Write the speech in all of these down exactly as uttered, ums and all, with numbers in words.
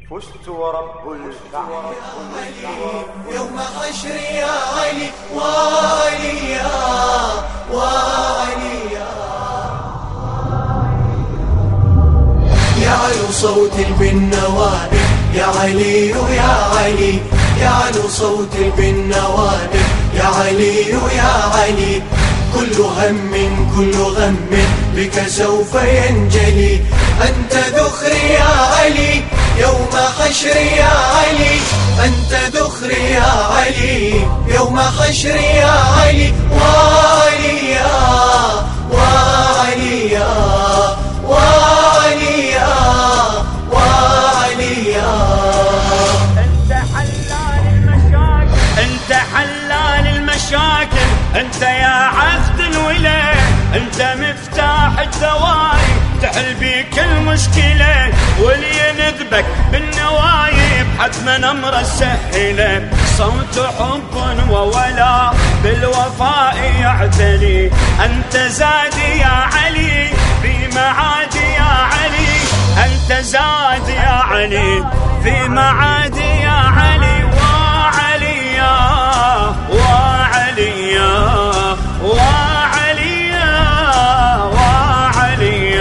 فزت ورب الكعبة يوم حشر يا علي وعلي يا وعلي يعلو صوتي بالنوادي يا علي يا علي يعلو صوتي بالنوادي يا علي يا علي كل هم كل غم بك سوف ينجلي أنت ذخري يا علي يوم حشر يا علي أنت ذخري يا علي يوم حشر يا علي وعلي يا وعلي يا وعلي يا وعلي يا أنت حلال المشاكل أنت حلال المشاكل أنت يا عهد الولاء أنت مفتاح الدوائر تحل بيك المشكلة واللي ينذبك بالنوايب حتما أمر سهله صوت حب وولاء بالوفاء يعتلي أنت زادي يا علي في معادي يا علي أنت زادي يا علي في معادي يا علي وعلي يا وعلي يا وعلي يا وعلي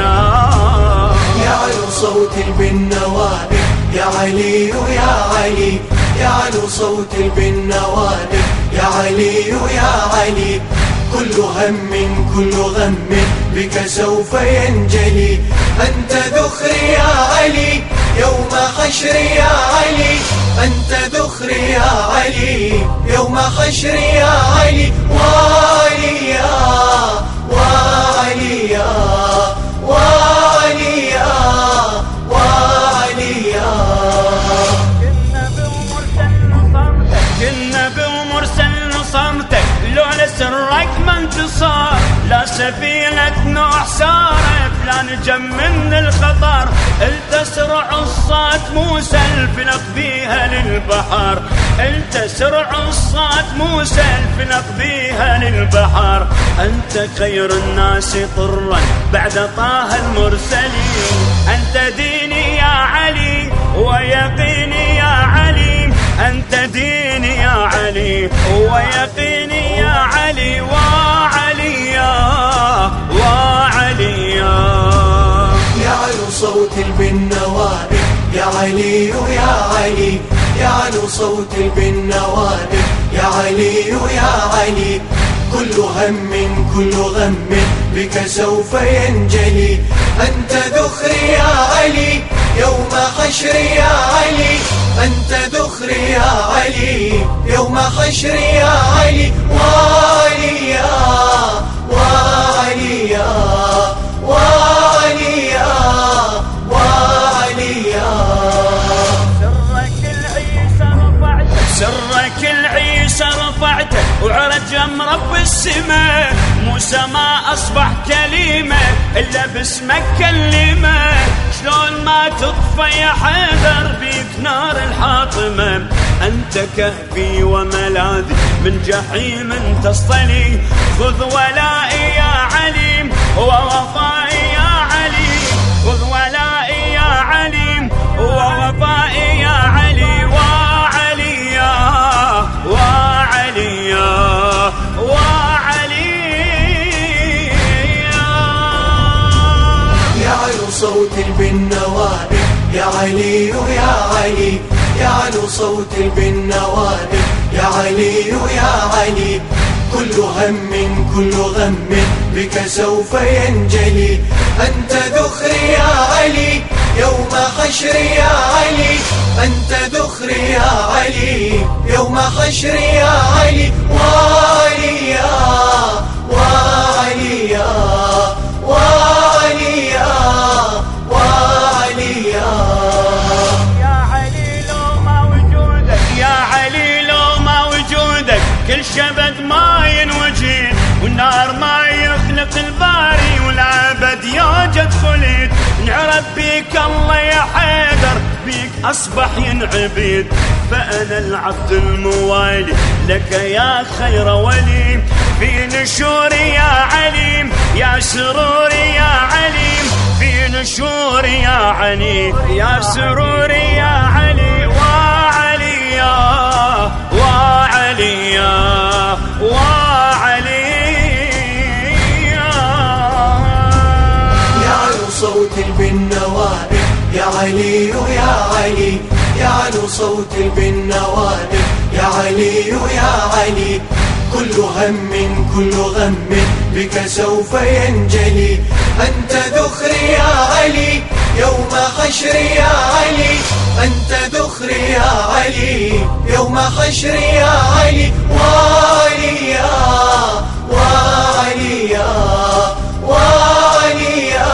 يا صوتي بالنوادي يا علي يا علي يعلو صوتي بالنوادي يا علي يا علي كل هم كل غم بك سوف ينجلي أنت ذخري يا علي يوم حشر يا علي أنت ذخري يا علي يوم حشر يا علي وعلي يا وعلي يا وعلي يا وعلي يا كنا بمرسل نصرتك لولا سرك ما انتصار لا سفينة نوح سارت لا نجم من الخطر انت سرع الصات موسى الفلق بيها للبحر انت سرع الصات موسى الفلق بيها للبحر انت خير الناس طرا بعد طه المرسلين انت ديني يا علي ويقيني يا علي أنت ديني يا علي ويقيني يا علي وعلي يا وعلي يا يعلو صوتي بالنوادي يا علي يا علي يعلو صوتي بالنوادي يا علي يا علي كل هم كل غم بك سوف ينجلي أنت ذخري يا علي يوم حشر يا علي أنت ذخري يا علي يوم حشر يا علي وعلي يا وعلي يا وعلي يا وعلي يا سرك العيسى رفعته سرك العيسى رفعته وعرج جم رب السماء موسى ما أصبح كلمة إلا باسمك كلمة شلون ما تطفى يا حيدر بيك نار الحاطمة أنت كهفي وملاذي من جحيم تصطلي خذ ولائي يا عليم ووفائي يا علي خذ ولائي يا عليم ووفائي يا علي وعلي يا وعلي يا وعلي يعلو صوتي بالنوادي يا علي يا علي يعلو صوتي بالنوادي يا علي يا علي كل هم كل غم بك سوف ينجلي أنت ذخري يا علي يوم حشر يا علي أنت ذخري يا علي يوم حشر يا علي وعلي يا وعلي يا وعلي يا وعلي يا يا علي لو ما وجودك يا علي لو ما وجودك كل شبد ما ينوجد والنار ما يخلق الباري والعبد يوجد خلد نعرف بيك الله يا حيدر بيك أصبح ينعبد فأنا العبد الموالي لك يا خير ولي في نشوري يا عليم يا سروري يا عليم في نشوري يا علي يا سروري يا علي بالنوائب يا علي يا علي، يعلو صوت بالنوائب يا علي يا علي. كل هم كل غم بك سوف ينجلي، أنت ذخري يا علي يوم حشري يا علي، أنت ذخري يا علي يوم حشري يا علي. وعليا وعليا وعليا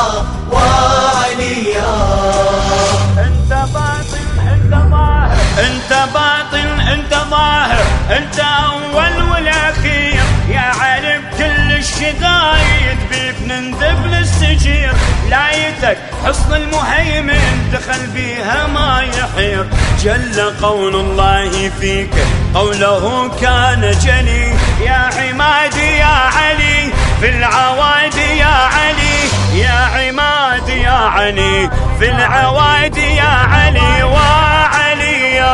وعليا. انت باطل انت ظاهر، انت باطل انت ظاهر، انت اول والاخير يا علي بكل الشدايد بيك ننذب للسجير. لايتك حصن المهيمن دخل بيها ما يحير، جل قول الله فيك قوله كان جلي. يا عمادي يا علي في العوادي يا علي، يا عمادي يا علي في العوادي يا علي. وعليا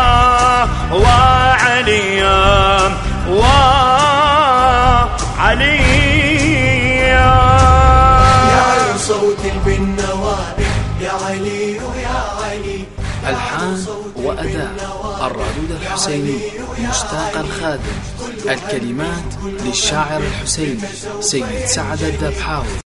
وعليا وعليا. يعلو صوت بالنوائب يا علي يا علي. ألحان وأداء الرادود الحسيني مشتاق الخادم. الكلمات للشاعر الحسيني سيد سعد الذبحاوي.